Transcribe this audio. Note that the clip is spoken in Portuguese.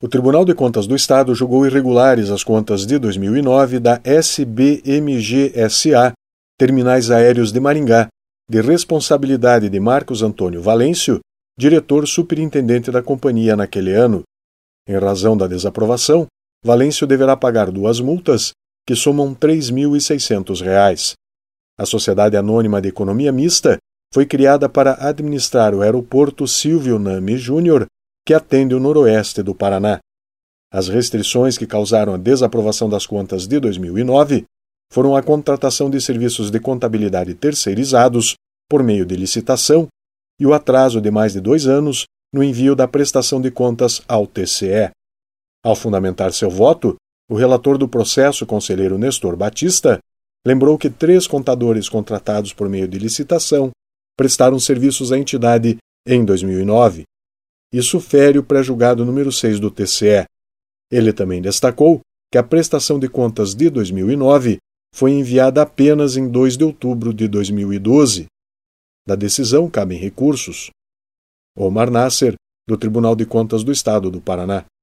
O Tribunal de Contas do Estado julgou irregulares as contas de 2009 da SBMG SA, Terminais Aéreos de Maringá, de responsabilidade de Marcos Antônio Valêncio, diretor superintendente da companhia naquele ano. Em razão da desaprovação, Valêncio deverá pagar 2 multas, que somam R$ 3.600. A Sociedade Anônima de Economia Mista foi criada para administrar o aeroporto Silvio Nami Júnior, que atende o noroeste do Paraná. As restrições que causaram a desaprovação das contas de 2009 foram a contratação de serviços de contabilidade terceirizados por meio de licitação e o atraso de mais de 2 anos no envio da prestação de contas ao TCE. Ao fundamentar seu voto, o relator do processo, conselheiro Nestor Batista, lembrou que 3 contadores contratados por meio de licitação prestaram serviços à entidade em 2009. Isso fere o pré-julgado número 6 do TCE. Ele também destacou que a prestação de contas de 2009 foi enviada apenas em 2 de outubro de 2012. Da decisão cabem recursos. Omar Nasser, do Tribunal de Contas do Estado do Paraná.